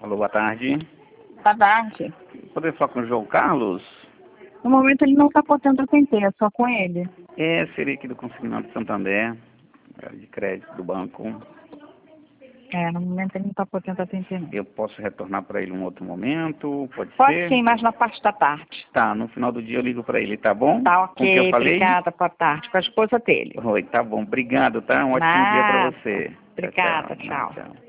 Alô, boa tarde. Boa tarde. Poderia falar com o João Carlos? No momento ele não está podendo atender, é só com ele. Seria aqui do Consignado Santander, de crédito do banco. No momento ele não está podendo atender, não. Eu posso retornar para ele um outro momento? Pode Pode ser? sim, mas na parte da tarde. Tá, no final do dia eu ligo para ele, tá bom? Tá Com o que eu ok, falei? obrigada, boa tarde. Com a esposa dele. Oi, tá bom, obrigado, tá? Um ótimo dia para Nada. você. Obrigada, Tchau. tchau. Tchau.